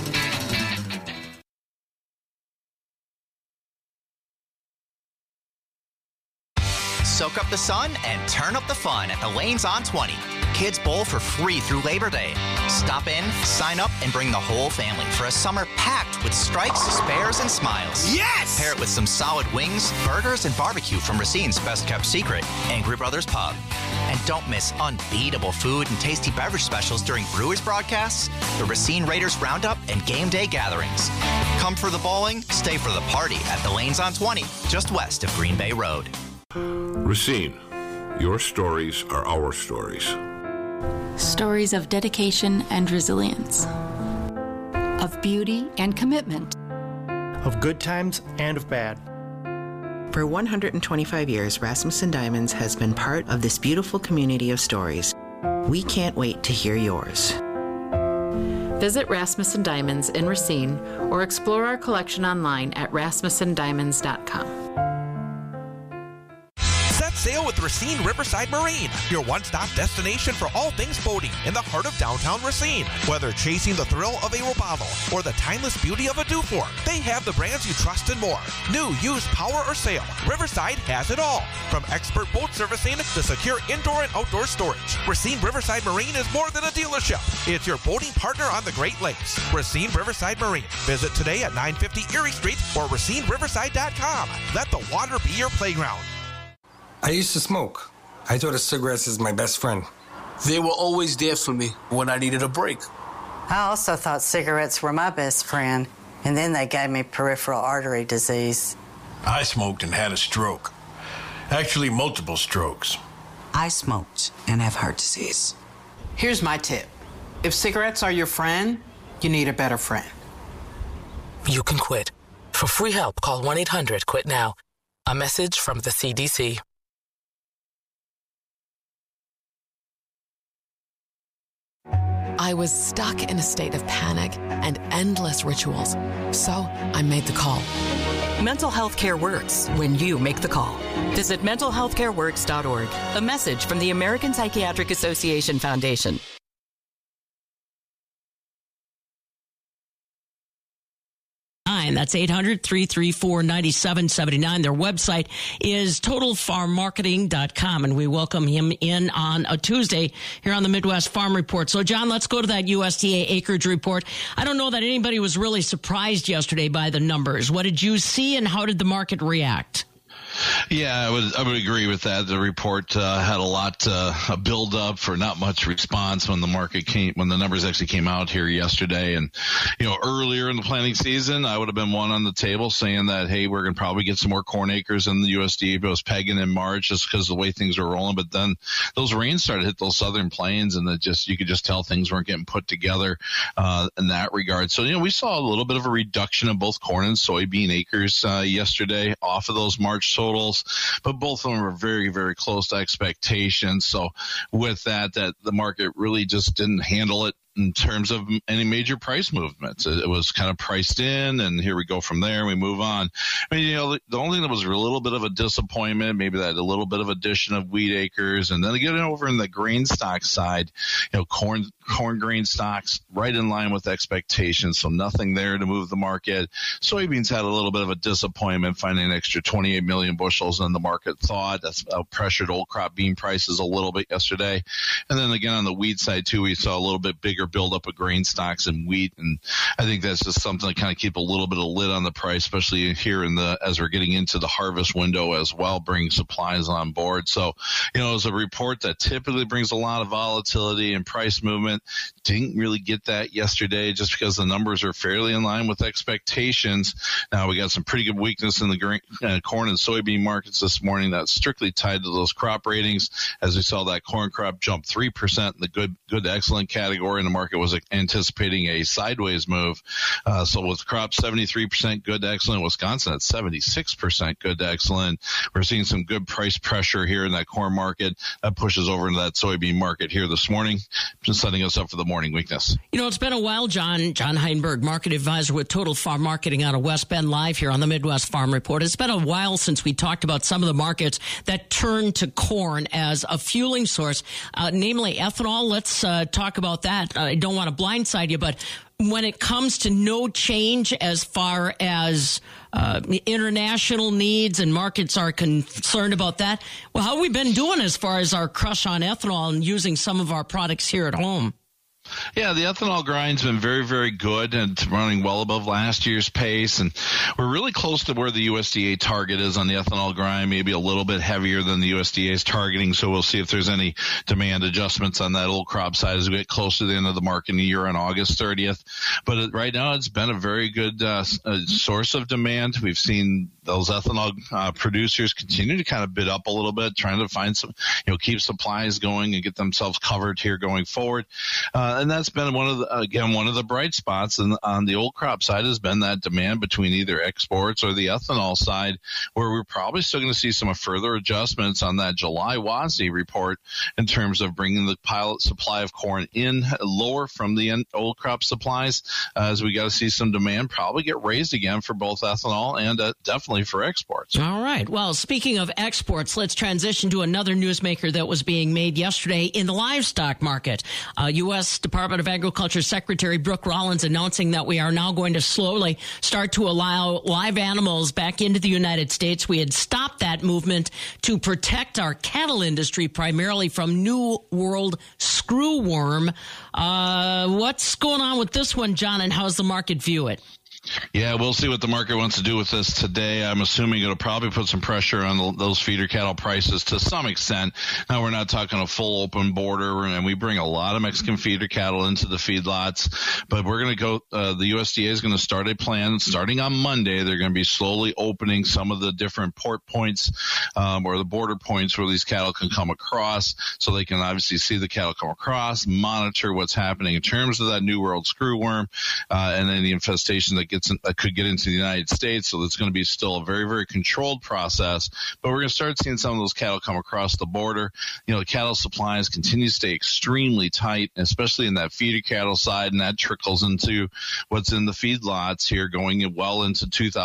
Soak up the sun and turn up the fun at the Lanes on 20. Kids Bowl for free through Labor Day. Stop in, sign up, and bring the whole family for a summer packed with strikes, spares, and smiles. Yes! Pair it with some solid wings, burgers, and barbecue from Racine's Best Kept Secret, Angry Brothers Pub. And don't miss unbeatable food and tasty beverage specials during Brewers broadcasts, the Racine Raiders Roundup, and game day gatherings. Come for the bowling, stay for the party at the Lanes on 20, just west of Green Bay Road. Racine, your stories are our stories. Stories of dedication and resilience. Of beauty and commitment. Of good times and of bad. For 125 years, Rasmussen Diamonds has been part of this beautiful community of stories. We can't wait to hear yours. Visit Rasmussen Diamonds in Racine or explore our collection online at rasmussendiamonds.com. Set sail with Racine Riverside Marine, your one-stop destination for all things boating in the heart of downtown Racine. Whether chasing the thrill of a Robalo or the timeless beauty of a Dufour, they have the brands you trust and more. New, used, power, or sail, Riverside has it all. From expert boat servicing to secure indoor and outdoor storage, Racine Riverside Marine is more than a dealership. It's your boating partner on the Great Lakes. Racine Riverside Marine. Visit today at 950 Erie Street or RacineRiverside.com. Let the water be your playground. I used to smoke. I thought of cigarettes as my best friend. They were always there for me when I needed a break. I also thought cigarettes were my best friend, and then they gave me peripheral artery disease. I smoked and had a stroke. Actually, multiple strokes. I smoked and have heart disease. Here's my tip. If cigarettes are your friend, you need a better friend. You can quit. For free help, call 1-800-QUIT-NOW. A message from the CDC. I was stuck in a state of panic and endless rituals, so I made the call. Mental health care works when you make the call. Visit mentalhealthcareworks.org. A message from the American Psychiatric Association Foundation. That's 800-334-9779. Their website is totalfarmmarketing.com, and we welcome him in on a Tuesday here on the Midwest Farm Report. So, John, let's go to that USDA acreage report. I don't know that anybody was really surprised yesterday by the numbers. What did you see, and how did the market react? Yeah, I would agree with that. The report had a lot a build up for not much response when the numbers actually came out here yesterday. And earlier in the planting season, I would have been one on the table saying that, hey, we're going to probably get some more corn acres in the USDA. It was pegging in March just because of the way things were rolling. But then those rains started to hit those southern plains, and you could just tell things weren't getting put together in that regard. So we saw a little bit of a reduction in both corn and soybean acres yesterday off of those March totals, but both of them were very, very close to expectations. So with that the market really just didn't handle it in terms of any major price movements. It was kind of priced in, and here we go from there. We move on. I mean, the only thing that was a little bit of a disappointment, maybe that a little bit of addition of wheat acres, and then getting over in the grain stock side, corn grain stocks right in line with expectations, so nothing there to move the market. Soybeans had a little bit of a disappointment, finding an extra 28 million bushels than the market thought. That's pressured old crop bean prices a little bit yesterday. And then again on the wheat side too, we saw a little bit bigger build up of grain stocks and wheat, and I think that's just something to kind of keep a little bit of lid on the price, especially here as we're getting into the harvest window as well, bringing supplies on board. So it's a report that typically brings a lot of volatility and price movement. Didn't really get that yesterday just because the numbers are fairly in line with expectations. Now we got some pretty good weakness in the grain, corn and soybean markets this morning. That's strictly tied to those crop ratings, as we saw that corn crop jump 3% in the good to excellent category, and the market was anticipating a sideways move. So with crop 73% good to excellent, Wisconsin at 76% good to excellent. We're seeing some good price pressure here in that corn market. That pushes over into that soybean market here this morning, just setting us up for the morning weakness. It's been a while, John. John Heinberg, market advisor with Total Farm Marketing out of West Bend, live here on the Midwest Farm Report. It's been a while since we talked about some of the markets that turn to corn as a fueling source, namely ethanol. Let's talk about that. I don't want to blindside you, but when it comes to no change as far as international needs and markets are concerned about that, well, how have we been doing as far as our crush on ethanol and using some of our products here at home? Yeah, the ethanol grind's been very, very good and running well above last year's pace. And we're really close to where the USDA target is on the ethanol grind, maybe a little bit heavier than the USDA is targeting. So we'll see if there's any demand adjustments on that old crop side as we get close to the end of the marketing year on August 30th. But right now it's been a very good source of demand. We've seen those ethanol producers continue to kind of bid up a little bit, trying to find some, keep supplies going and get themselves covered here going forward. And that's been one of the bright spots on the old crop side has been that demand between either exports or the ethanol side, where we're probably still going to see some further adjustments on that July WASDE report in terms of bringing the pilot supply of corn in lower from the old crop supplies, as we got to see some demand probably get raised again for both ethanol and definitely for exports. All right. Well, speaking of exports, let's transition to another newsmaker that was being made yesterday in the livestock market. U.S. Department of Agriculture Secretary Brooke Rollins announcing that we are now going to slowly start to allow live animals back into the United States. We had stopped that movement to protect our cattle industry primarily from New World screwworm. What's going on with this one, John, and how's the market view it? Yeah, we'll see what the market wants to do with this today. I'm assuming it'll probably put some pressure on those feeder cattle prices to some extent. Now, we're not talking a full open border, and we bring a lot of Mexican feeder cattle into the feedlots, but we're going to go, the USDA is going to start a plan starting on Monday. They're going to be slowly opening some of the different port points or the border points where these cattle can come across, so they can obviously see the cattle come across, monitor what's happening in terms of that New World screwworm and then the infestation that could get into the United States. So it's going to be still a very, very controlled process, but we're going to start seeing some of those cattle come across the border. The cattle supplies continue to stay extremely tight, especially in that feeder cattle side, and that trickles into what's in the feedlots here going well into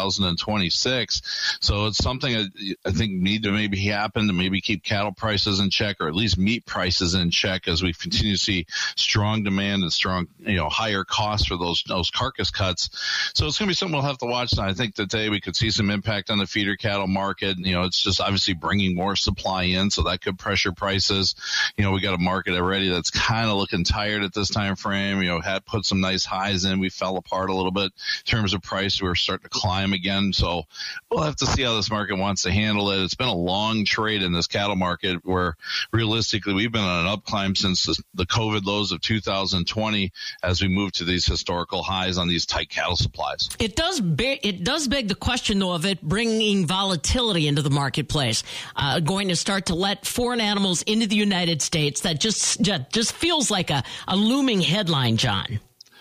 2026. So it's something I think need to maybe happen to maybe keep cattle prices in check, or at least meat prices in check, as we continue to see strong demand and strong, higher costs for those carcass cuts. So So it's going to be something we'll have to watch. And I think today we could see some impact on the feeder cattle market. It's just obviously bringing more supply in, so that could pressure prices. We got a market already that's kind of looking tired at this time frame. Had put some nice highs in. We fell apart a little bit in terms of price. We're starting to climb again. So we'll have to see how this market wants to handle it. It's been a long trade in this cattle market where realistically we've been on an up climb since the COVID lows of 2020 as we move to these historical highs on these tight cattle supplies. It does beg the question, though, of it bringing volatility into the marketplace. Going to start to let foreign animals into the United States. That just feels like a looming headline, John.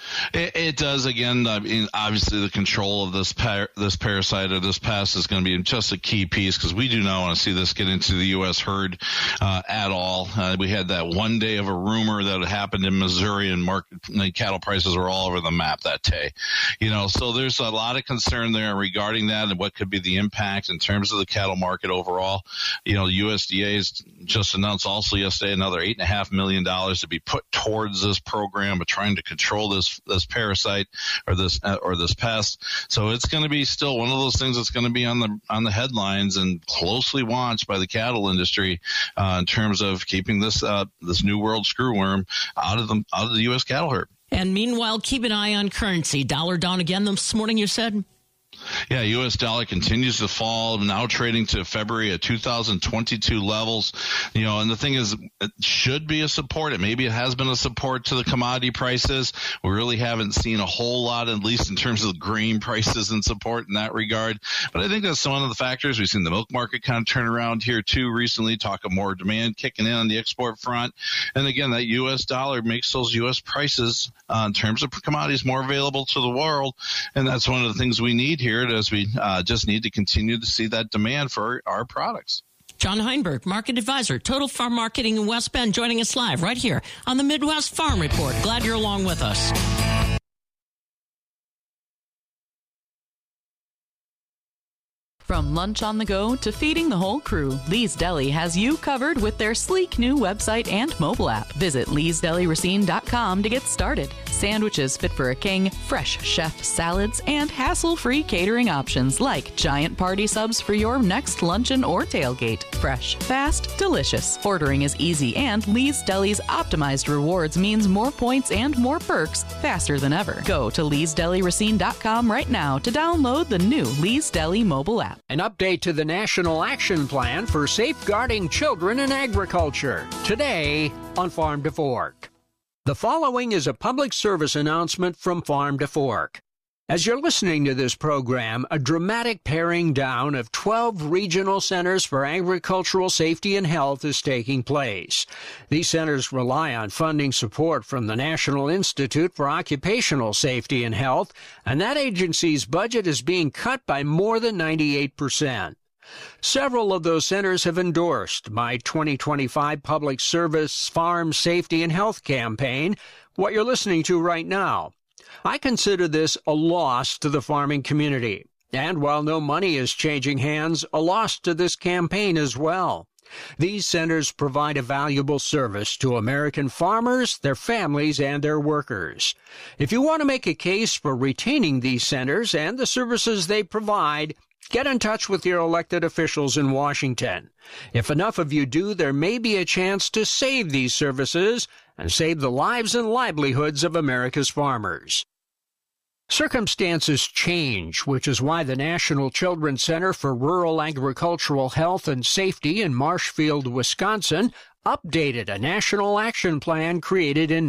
It does. Again, obviously the control of this parasite or this pest is going to be just a key piece, because we do not want to see this get into the U.S. herd at all. We had that one day of a rumor that happened in Missouri, and cattle prices were all over the map that day. So there's a lot of concern there regarding that and what could be the impact in terms of the cattle market overall. USDA has just announced also yesterday another $8.5 million to be put towards this program of trying to control this parasite or this pest. So it's going to be still one of those things that's going to be on the headlines and closely watched by the cattle industry in terms of keeping this new world screwworm out of the U.S. cattle herd. And meanwhile, keep an eye on currency. Dollar down again this morning, you said? Yeah, U.S. dollar continues to fall, now trading to February at 2022 levels. And the thing is, it should be a support. It has been a support to the commodity prices. We really haven't seen a whole lot, at least in terms of the grain prices and support in that regard. But I think that's one of the factors. We've seen the milk market kind of turn around here too recently, talk of more demand kicking in on the export front. And again, that U.S. dollar makes those U.S. prices in terms of commodities more available to the world. And that's one of the things we need here, as we just need to continue to see that demand for our products. John Heinberg, market advisor, Total Farm Marketing in West Bend, joining us live right here on the Midwest Farm Report. Glad you're along with us. From lunch on the go to feeding the whole crew, Lee's Deli has you covered with their sleek new website and mobile app. Visit leesdeliracine.com to get started. Sandwiches fit for a king, fresh chef salads, and hassle-free catering options like giant party subs for your next luncheon or tailgate. Fresh, fast, delicious. Ordering is easy, and Lee's Deli's optimized rewards means more points and more perks faster than ever. Go to leesdeliracine.com right now to download the new Lee's Deli mobile app. An update to the National Action Plan for Safeguarding Children in Agriculture. Today on Farm to Fork. The following is a public service announcement from Farm to Fork. As you're listening to this program, a dramatic paring down of 12 regional centers for agricultural safety and health is taking place. These centers rely on funding support from the National Institute for Occupational Safety and Health, and that agency's budget is being cut by more than 98%. Several of those centers have endorsed my 2025 Public Service Farm Safety and Health campaign, what you're listening to right now. I consider this a loss to the farming community, and while no money is changing hands, a loss to this campaign as well. These centers provide a valuable service to American farmers, their families, and their workers. If you want to make a case for retaining these centers and the services they provide, get in touch with your elected officials in Washington. If enough of you do, there may be a chance to save these services and save the lives and livelihoods of America's farmers. Circumstances change, which is why the National Children's Center for Rural Agricultural Health and Safety in Marshfield, Wisconsin, updated a national action plan created in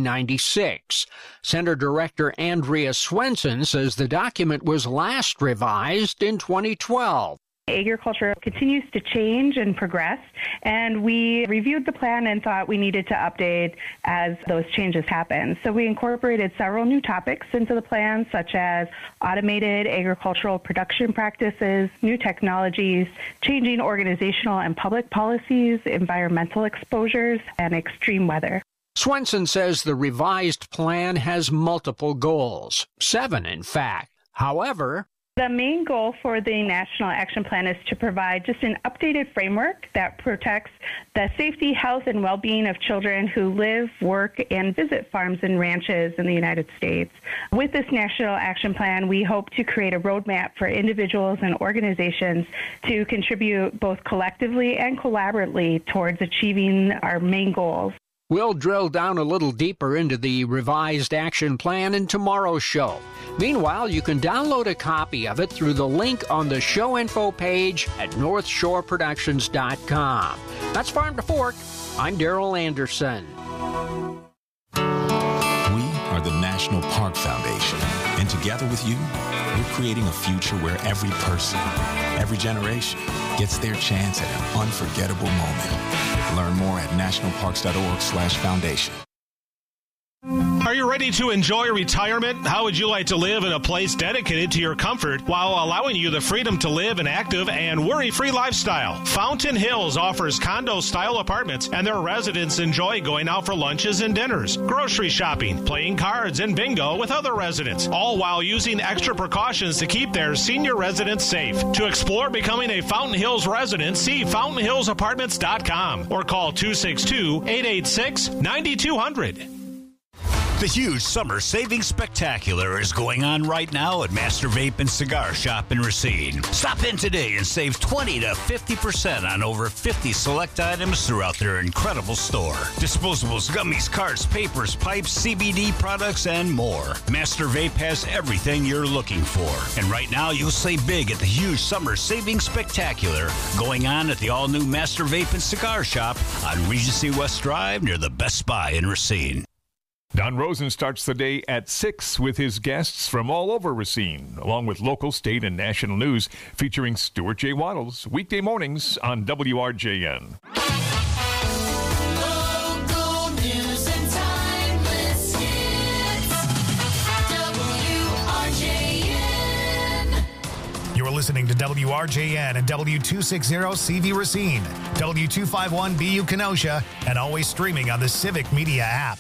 1996. Center Director Andrea Swenson says the document was last revised in 2012. Agriculture continues to change and progress, and we reviewed the plan and thought we needed to update as those changes happen. So we incorporated several new topics into the plan, such as automated agricultural production practices, new technologies, changing organizational and public policies, environmental exposures, and extreme weather. Swenson says the revised plan has multiple goals, 7 in fact. However, The main goal for the National Action Plan is to provide just an updated framework that protects the safety, health, and well-being of children who live, work, and visit farms and ranches in the United States. With this National Action Plan, we hope to create a roadmap for individuals and organizations to contribute both collectively and collaboratively towards achieving our main goals. We'll drill down a little deeper into the revised action plan in tomorrow's show. Meanwhile, you can download a copy of it through the link on the show info page at northshoreproductions.com. That's Farm to Fork. I'm Darrell Anderson. We are the National Park Foundation, and together with you, we're creating a future where every person, every generation gets their chance at an unforgettable moment. Learn more at nationalparks.org/foundation. Are you ready to enjoy retirement? How would you like to live in a place dedicated to your comfort while allowing you the freedom to live an active and worry-free lifestyle? Fountain Hills offers condo-style apartments, and their residents enjoy going out for lunches and dinners, grocery shopping, playing cards, and bingo with other residents, all while using extra precautions to keep their senior residents safe. To explore becoming a Fountain Hills resident, see fountainhillsapartments.com or call 262-886-9200. The huge summer savings spectacular is going on right now at Master Vape and Cigar Shop in Racine. Stop in today and save 20 to 50% on over 50 select items throughout their incredible store. Disposables, gummies, carts, papers, pipes, CBD products, and more. Master Vape has everything you're looking for. And right now, you'll save big at the huge summer savings spectacular going on at the all-new Master Vape and Cigar Shop on Regency West Drive near the Best Buy in Racine. Don Rosen starts the day at 6 with his guests from all over Racine, along with local, state, and national news featuring Stuart J. Waddles, weekday mornings on WRJN. Local news and timeless hits. WRJN. You're listening to WRJN and W260CV Racine, W251BU Kenosha, and always streaming on the Civic Media app.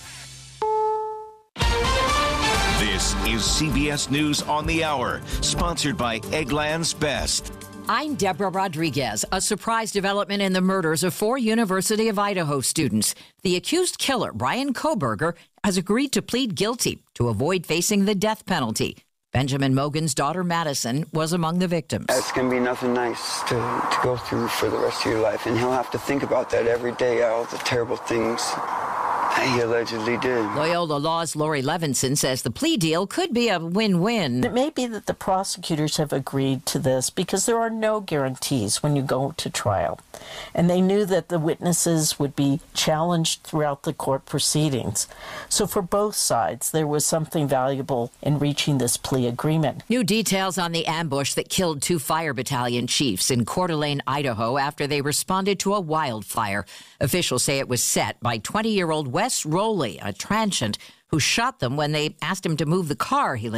This is CBS News on the Hour, sponsored by Eggland's Best. I'm Deborah Rodriguez. A surprise development in the murders of 4 University of Idaho students. The accused killer, Brian Kohberger, has agreed to plead guilty to avoid facing the death penalty. Benjamin Mogan's daughter, Madison, was among the victims. It's going to be nothing nice to go through for the rest of your life, and he'll have to think about that every day, all the terrible things he allegedly did. Loyola Law's Lori Levinson says the plea deal could be a win-win. It may be that the prosecutors have agreed to this because there are no guarantees when you go to trial. And they knew that the witnesses would be challenged throughout the court proceedings. So for both sides, there was something valuable in reaching this plea agreement. New details on the ambush that killed 2 fire battalion chiefs in Coeur d'Alene, Idaho, after they responded to a wildfire. Officials say it was set by 20-year-old Wes Rowley, a transient who shot them when they asked him to move the car he